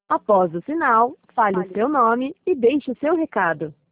Após o sinal, fale o seu nome e deixe o seu recado.